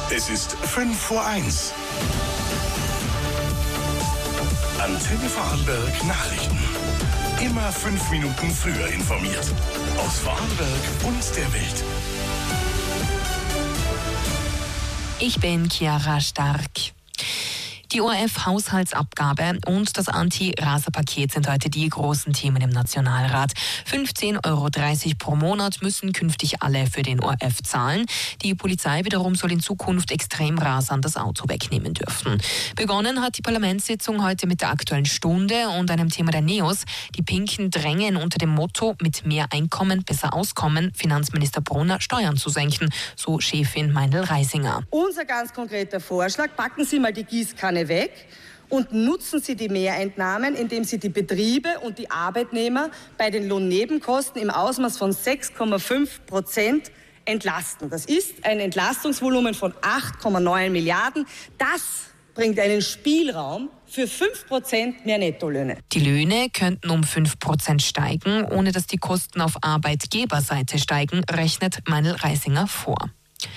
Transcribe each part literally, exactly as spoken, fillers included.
Es ist fünf vor eins. Antenne Vorarlberg Nachrichten. Immer fünf Minuten früher informiert. Aus Vorarlberg und der Welt. Ich bin Chiara Stark. Die O R F-Haushaltsabgabe und das Anti-Rasa-Paket sind heute die großen Themen im Nationalrat. fünfzehn Euro dreißig pro Monat müssen künftig alle für den O R F zahlen. Die Polizei wiederum soll in Zukunft Extremrasern das Auto wegnehmen dürfen. Begonnen hat die Parlamentssitzung heute mit der Aktuellen Stunde und einem Thema der Neos. Die Pinken drängen unter dem Motto, mit mehr Einkommen besser auskommen, Finanzminister Brunner Steuern zu senken, so Chefin Meindl-Reisinger. Unser ganz konkreter Vorschlag: Packen Sie mal die Gießkanne weg und nutzen Sie die Mehreinnahmen, indem Sie die Betriebe und die Arbeitnehmer bei den Lohnnebenkosten im Ausmaß von sechs Komma fünf Prozent entlasten. Das ist ein Entlastungsvolumen von acht Komma neun Milliarden. Das bringt einen Spielraum für fünf Prozent mehr Nettolöhne. Die Löhne könnten um fünf Prozent steigen, ohne dass die Kosten auf Arbeitgeberseite steigen, rechnet Meindl-Reisinger vor.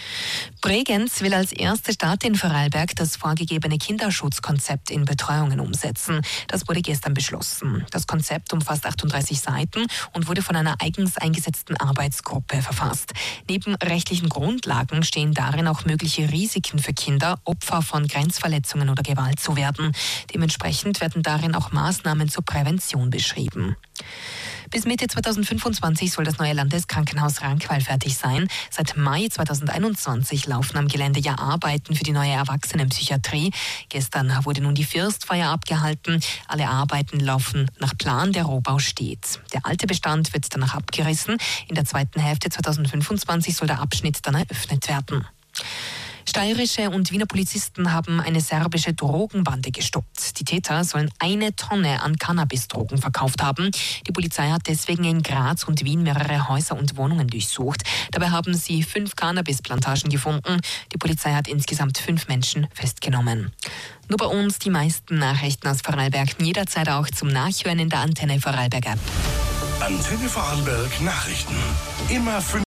Bregenz will als erste Stadt in Vorarlberg das vorgegebene Kinderschutzkonzept in Betreuungen umsetzen. Das wurde gestern beschlossen. Das Konzept umfasst achtunddreißig Seiten und wurde von einer eigens eingesetzten Arbeitsgruppe verfasst. Neben rechtlichen Grundlagen stehen darin auch mögliche Risiken für Kinder, Opfer von Grenzverletzungen oder Gewalt zu werden. Dementsprechend werden darin auch Maßnahmen zur Prävention beschrieben. Bis Mitte zweitausendfünfundzwanzig soll das neue Landeskrankenhaus Rankwal fertig sein. Seit Mai zweitausendeinundzwanzig laufen am Gelände ja Arbeiten für die neue Erwachsenenpsychiatrie. Gestern wurde nun die Firstfeier abgehalten. Alle Arbeiten laufen nach Plan, der Rohbau steht. Der alte Bestand wird danach abgerissen. In der zweiten Hälfte zweitausendfünfundzwanzig soll der Abschnitt dann eröffnet werden. Steirische und Wiener Polizisten haben eine serbische Drogenbande gestoppt. Die Täter sollen eine Tonne an Cannabis-Drogen verkauft haben. Die Polizei hat deswegen in Graz und Wien mehrere Häuser und Wohnungen durchsucht. Dabei haben sie fünf Cannabis-Plantagen gefunden. Die Polizei hat insgesamt fünf Menschen festgenommen. Nur bei uns die meisten Nachrichten aus Vorarlberg. Jederzeit auch zum Nachhören in der Antenne Vorarlberg App. Antenne Vorarlberg Nachrichten. Immer fünf